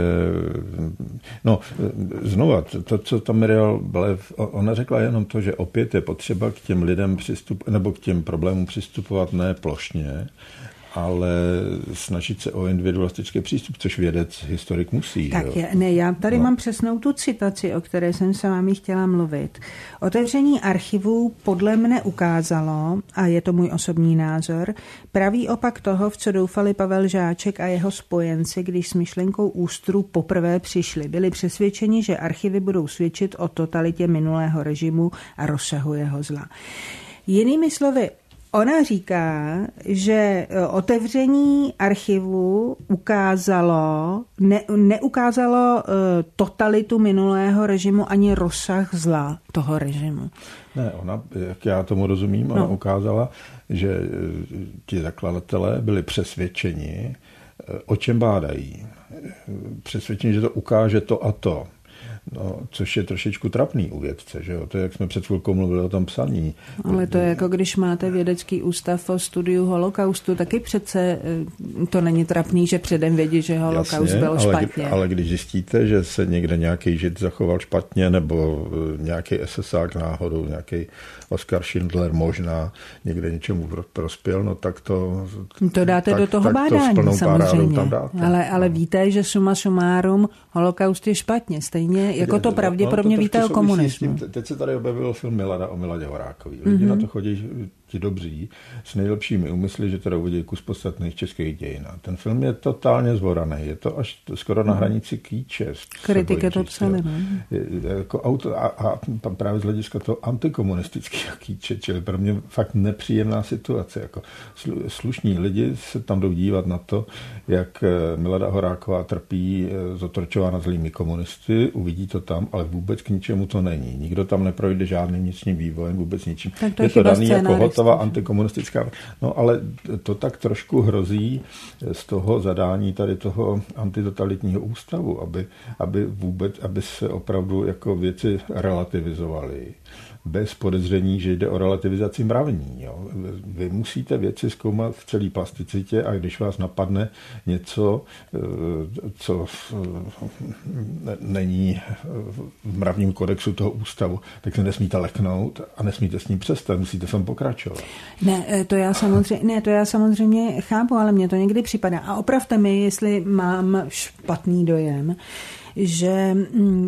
no, znova, to, co tam Muriel Blev, ona řekla jenom to, že opět je potřeba k těm lidem přistup, nebo k těm problémům přistupovat ne plošně, ale snažit se o individualistický přístup, což vědec, historik musí. Tak je, ne, já tady no. mám přesnou tu citaci, o které jsem se vámi chtěla mluvit. Otevření archivů podle mne ukázalo, a je to můj osobní názor, pravý opak toho, v co doufali Pavel Žáček a jeho spojenci, když s myšlenkou ústru poprvé přišli. Byli přesvědčeni, že archivy budou svědčit o totalitě minulého režimu a rozsahu jeho zla. Jinými slovy, ona říká, že otevření archivu ukázalo, ne, neukázalo totalitu minulého režimu ani rozsah zla toho režimu. Ne, ona, jak já tomu rozumím, ona no. ukázala, že ti zakladatelé byli přesvědčeni, o čem bádají. Přesvědčeni, že to ukáže to a to. No, což je trošičku trapný u vědce, že jo? To je, jak jsme před chvilkou mluvili o tom psaní. Ale to je jako když máte vědecký ústav o studiu holokaustu, taky přece to není trapný, že předem vědí, že holokaust Jasně, byl ale, špatně. Ale když zjistíte, že se někde nějaký Žid zachoval špatně, nebo nějaký esesák náhodou, nějaký Oskar Schindler možná někde něčemu prospěl, no tak to... To dáte tak, do toho tak bádání, to samozřejmě. Tam dáte. Ale, ale víte, že suma sumárum holokaust je špatně. Stejně jako to pravděpodobně no, to víte o komunismu. Teď se tady objevil film Milada o Miladě Horákový. Lidi mm-hmm. na to chodí ti dobří, s nejlepšími úmysly, že teda uvidí kus podstatných českých dějin. A ten film je totálně zvoraný, je to až skoro na hranici kýče. Kritiky to psali, ne? Jako auto, a, a právě z hlediska toho antikomunistického kýče, čili pro mě fakt nepříjemná situace. Jako slušní lidi se tam jdou dívat na to, jak Milada Horáková trpí zotročována zlými komunisty, uvidí to tam, ale vůbec k ničemu to není. Nikdo tam neprojde žádným vnitřním vývojem, vůbec ničím. To je to daný jako hotová antikomunistická. No ale to tak trošku hrozí z toho zadání tady toho antitotalitního ústavu, aby, aby vůbec, aby se opravdu jako věci relativizovaly. Bez podezření, že jde o relativizaci mravní. Jo. Vy musíte věci zkoumat v celé plasticitě a když vás napadne něco, co není v mravním kodexu toho ústavu, tak se nesmíte leknout a nesmíte s ním přestat, musíte v tom pokračovat. Ne, to já samozřejmě, ne, to já samozřejmě chápu, ale mně to někdy připadá. A opravte mi, jestli mám špatný dojem, že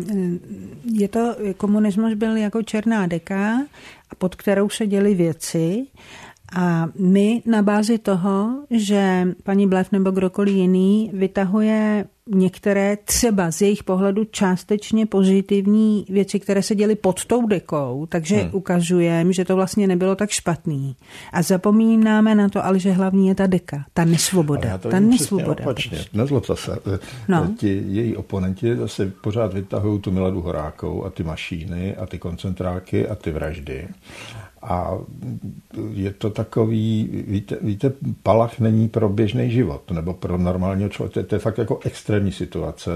je to, komunismus byl jako černá deka, pod kterou se děly věci a my na bázi toho, že paní Bleff nebo kdokoliv jiný vytahuje některé třeba z jejich pohledu částečně pozitivní věci, které se děly pod tou dekou, takže hmm. ukazujeme, že to vlastně nebylo tak špatný. A zapomínáme na to, ale že hlavní je ta deka, ta nesvoboda. Ta nesvoboda. Opačně, nezlobte se. No. Ti její oponenti zase pořád vytahují tu Miladu Horákovou a ty mašíny a ty koncentráky a ty vraždy. A je to takový, víte, víte, Palach není pro běžný život, nebo pro normálního člověka. To je fakt jako extrémní situace,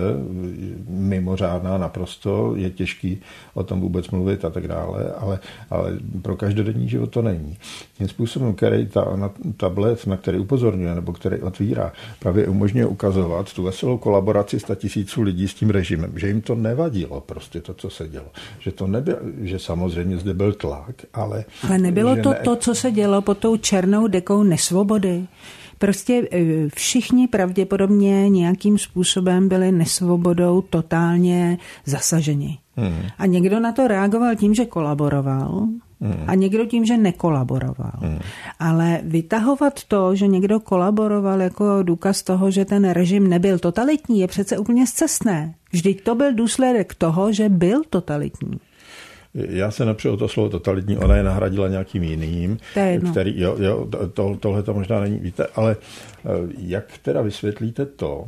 mimořádná naprosto, je těžký o tom vůbec mluvit a tak dále, ale, ale pro každodenní život to není. Tím způsobem, který ta, ta Bleff, na který upozorňuje, nebo který otvírá, právě umožňuje ukazovat tu veselou kolaboraci sta tisíců lidí s tím režimem, že jim to nevadilo prostě to, co se dělo. Že to nebyl, že samozřejmě zde byl tlak, ale Ale nebylo to ne... to, co se dělo pod tou černou dekou nesvobody. Prostě všichni pravděpodobně nějakým způsobem byli nesvobodou totálně zasaženi. Hmm. A někdo na to reagoval tím, že kolaboroval, hmm. a někdo tím, že nekolaboroval. Hmm. Ale vytahovat to, že někdo kolaboroval jako důkaz toho, že ten režim nebyl totalitní, je přece úplně scestné. Vždyť to byl důsledek toho, že byl totalitní. Já se nepřeju to slovo totalitní, ona je nahradila nějakým jiným, který, jo, jo, to, tohle to možná není, víte, ale jak teda vysvětlíte to,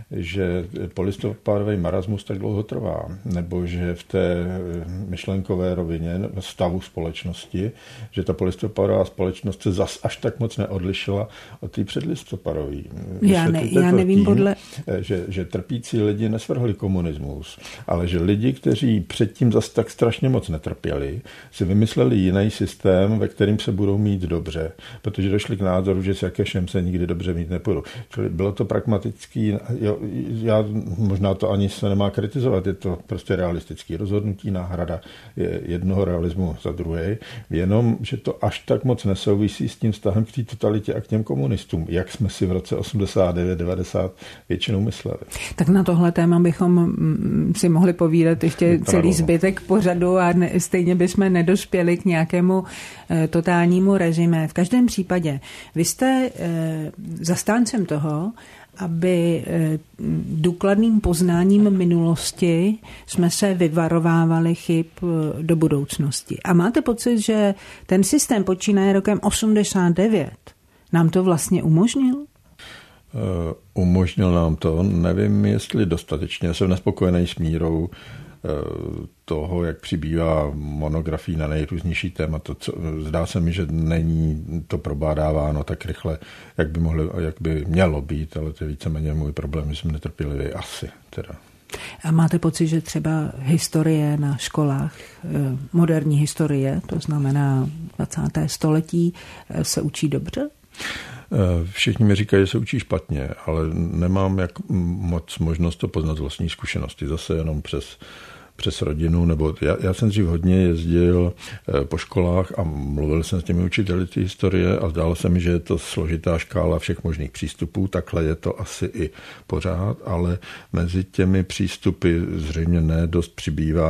že polistopadový marasmus tak dlouho trvá, nebo že v té myšlenkové rovině stavu společnosti, že ta polistopadová společnost se zas až tak moc neodlišila od té předlistopadové. Já, ne, já nevím tím, podle... Že, že trpící lidi nesvrhli komunismus, ale že lidi, kteří předtím zas tak strašně moc netrpěli, si vymysleli jiný systém, ve kterým se budou mít dobře, protože došli k názoru, že s Jakešem se nikdy dobře mít nepůjdou. Čili bylo to pragmatický. Jo, já, možná to ani se nemá kritizovat, je to prostě realistický rozhodnutí, náhrada jednoho realismu za druhý, jenom, že to až tak moc nesouvisí s tím vztahem k té totalitě a k těm komunistům, jak jsme si v roce osmdesát devět devadesát většinou mysleli. Tak na tohle téma bychom si mohli povídat ještě celý zbytek pořadu a ne, stejně bychom nedospěli k nějakému e, totálnímu rezime. V každém případě, vy jste e, zastáncem toho, aby důkladným poznáním minulosti jsme se vyvarovávali chyb do budoucnosti. A máte pocit, že ten systém počínaje rokem osmdesát devět nám to vlastně umožnil? Uh, umožnil nám to. Nevím, jestli dostatečně. Jsem nespokojený s mírou toho, jak přibývá monografií na nejrůznější témata. Zdá se mi, že není to probádáváno tak rychle, jak by, mohlo, jak by mělo být, ale to je víceméně můj problém, že jsem netrpělivý asi. Teda. A máte pocit, že třeba historie na školách, moderní historie, to znamená dvacátého století, se učí dobře? Všichni mi říkají, že se učí špatně, ale nemám jak moc možnost to poznat z vlastní zkušenosti. Zase jenom přes, přes rodinu, nebo já, já jsem dřív hodně jezdil po školách a mluvil jsem s těmi učiteli té historie a zdálo se mi, že je to složitá škála všech možných přístupů, takhle je to asi i pořád, ale mezi těmi přístupy zřejmě ne dost přibývá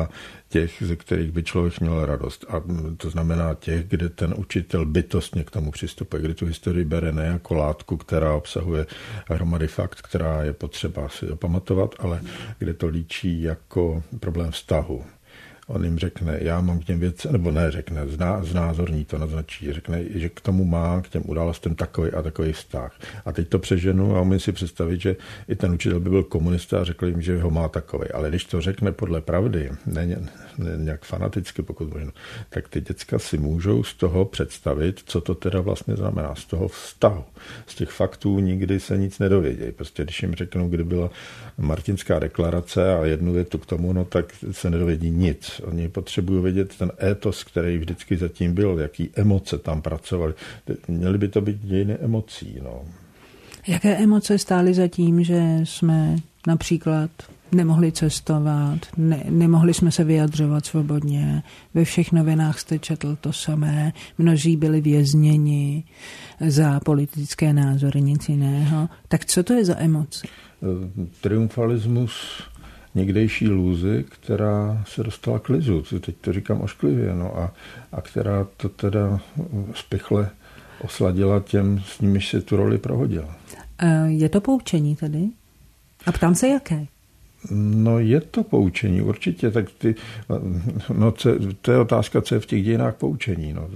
těch, ze kterých by člověk měl radost. A to znamená těch, kde ten učitel bytostně k tomu přistupuje, kde tu historii bere ne jako látku, která obsahuje hromady fakt, která je potřeba si pamatovat, ale kde to líčí jako problém vztahu. On jim řekne, já mám k těm věcem, nebo ne, řekne, zná, znázorní to, naznačí, řekne, že k tomu má, k těm událostem takový a takový vztah. A teď to přeženu a umím si představit, že i ten učitel by byl komunista a řekl jim, že ho má takový. Ale když to řekne podle pravdy, ne, ne nějak fanaticky, pokud možno, tak ty děcka si můžou z toho představit, co to teda vlastně znamená, z toho vztahu. Z těch faktů nikdy se nic nedovědějí. Prostě když jim řeknou, kdy byla Martinská deklarace a jednu větu k tomu, no tak se nedovědí nic. Oni potřebují vědět ten étos, který vždycky zatím byl, jaký emoce tam pracovaly. Měly by to být dějiny emocí. No. Jaké emoce stály za tím, že jsme například nemohli cestovat, ne, nemohli jsme se vyjadřovat svobodně, ve všech novinách jste četl to samé, mnozí byli vězněni za politické názory, nic jiného. Tak co to je za emoce? Triumfalismus někdejší lůzy, která se dostala k lizu, teď to říkám ošklivě, no a, a která to teda spichle osladila těm, s nimiž se tu roli prohodila. Je to poučení tedy? A ptám se, jaké? No je to poučení, určitě. Tak ty, no, co, to je otázka, co je v těch dějinách poučení. No.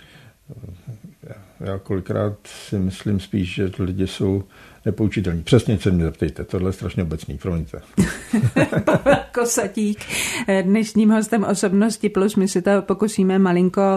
Já kolikrát si myslím spíš, že lidi jsou nepoučitelní. Přesně se mě zeptejte, tohle je strašně obecný, promiňte. Pavel Kosatík, dnešním hostem Osobnosti plus, my si to pokusíme malinko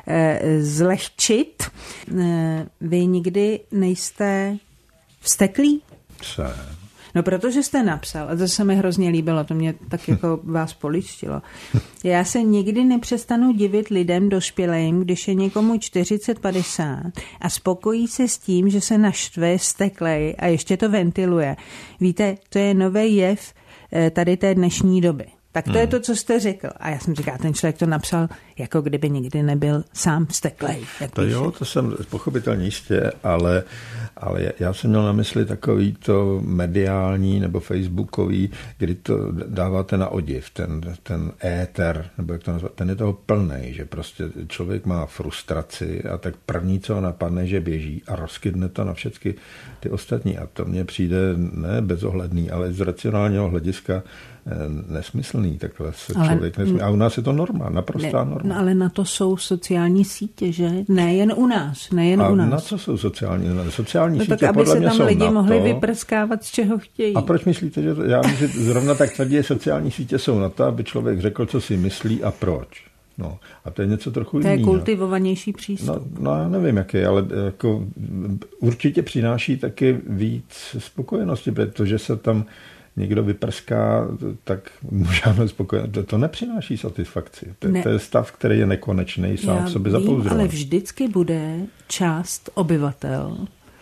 zlehčit. Vy nikdy nejste vzteklí? Se. No, protože jste napsal, a to se mi hrozně líbilo, to mě tak jako vás poličtilo. Já se nikdy nepřestanu divit lidem dospělým, když je někomu čtyřicet padesát a spokojí se s tím, že se naštve, vzteklej a ještě to ventiluje. Víte, to je nový jev tady té dnešní doby. Tak to hmm. je to, co jste řekl. A já jsem říkal, ten člověk to napsal, jako kdyby nikdy nebyl sám vzteklej. To jo, to jsem pochopitelně jistě, ale, ale já jsem měl na mysli takový to mediální nebo facebookový, kdy to dáváte na odiv, ten, ten éter, nebo jak to nazvat, ten je toho plnej, že prostě člověk má frustraci a tak první, co ho napadne, že běží a rozkydne to na všechny ty ostatní. A to mně přijde ne bezohledný, ale z racionálního hlediska nesmyslný, takhle se ale, člověk nesmí. A u nás je to norma, naprostá ne, norma. No, ale na to jsou sociální sítě, že? Nejen u nás, nejen a u nás. na co jsou sociální? Sociální no, sítě tak, podle mě jsou aby se tam lidi mohli to, vyprskávat, z čeho chtějí. A proč myslíte, že to, já myslím, že zrovna tak tvrdě sociální sítě jsou na to, aby člověk řekl, co si myslí a proč. No, a to je něco trochu jiného. To je kultivovanější přístup. No, no já nevím, jaký, ale jako určitě přináší taky víc spokojenosti, protože se tam někdo vyprská, tak žádnou spokojenost. To, to nepřináší satisfakci. To, ne. to je stav, který je nekonečný, sám já v sobě zapouzdrovaný. Ale vždycky bude část obyvatel,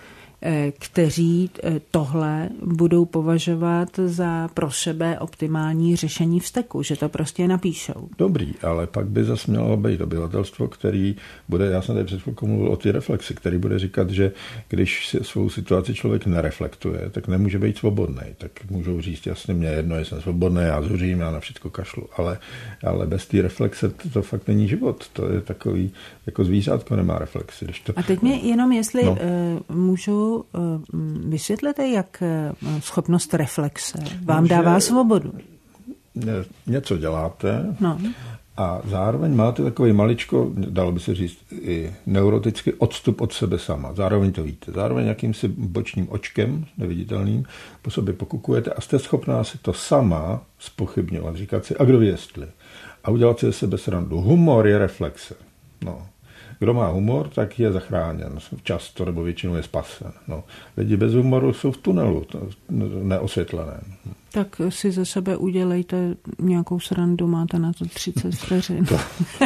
kteří tohle budou považovat za pro sebe optimální řešení vzteku, že to prostě napíšou. Dobrý, ale pak by zase mělo být obyvatelstvo, který bude, já jsem tady před chvilkou mluvil o ty reflexi, který bude říkat, že když si svou situaci člověk nereflektuje, tak nemůže být svobodný. Tak můžou říct, jasně, mě jedno, že jsem svobodný, já zuřím, já na všechno kašlu, ale, ale bez té reflexe to, to fakt není život. To je takový, jako zvířátko nemá reflexy. Když to... A teď mě jenom, jestli no. uh, můžu vysvětlete, jak schopnost reflexe vám Může, dává svobodu? Něco děláte no. a zároveň máte takový maličko, dalo by se říct, i neurotický odstup od sebe sama. Zároveň to víte. Zároveň jakýmsi bočním očkem, neviditelným, po sobě pokukujete a jste schopná si to sama zpochybňovat. Říkat si, a kdo ví jestli. A udělat si ze sebe srandu. Humor je reflexe. No. Kdo má humor, tak je zachráněn. Často nebo většinou je spasen. No. Lidi bez humoru jsou v tunelu, neosvětleném. Tak si ze sebe udělejte nějakou srandu, máte na to třicet vteřin. To.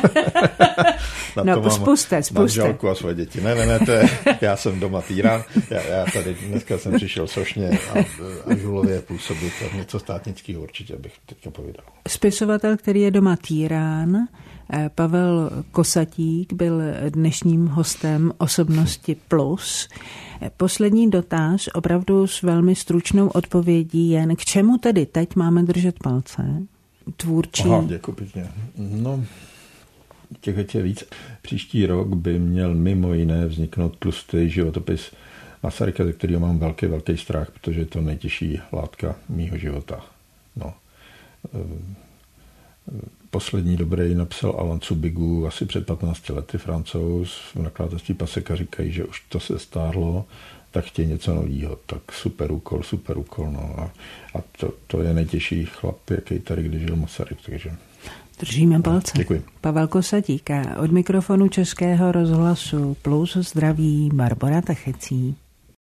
No, spuste, spuste. Manželku a své děti. Ne, ne, ne, to je, já jsem doma týrán. Já, já tady dneska jsem přišel sošně a, a žulově působit. Něco státnického určitě bych teďka povídal. Spisovatel, který je doma týrán, Pavel Kosatík, byl dnešním hostem Osobnosti plus. Poslední dotaz, opravdu s velmi stručnou odpovědí jen, k čemu tedy teď máme držet palce? tvůrčí? Aha, děkuji pěkně. No, těch věcí je víc. Příští rok by měl mimo jiné vzniknout tlustý životopis Masaryka, ze kterého mám velký, velký strach, protože je to nejtěžší látka mýho života. No. Poslední dobrý napsal Alan Cubigu asi před patnácti lety, Francouz, v nakladatelství Paseka říkají, že už to se stárlo, tak chtějí něco novýho, tak super úkol, super úkol, no a, a to, to je nejtěžší chlap, jaký tady kdy žil Masaryk, takže... Držíme palce. Děkuji. Pavel Kosatík, od mikrofonu Českého rozhlasu Plus zdraví Barbora Techecí.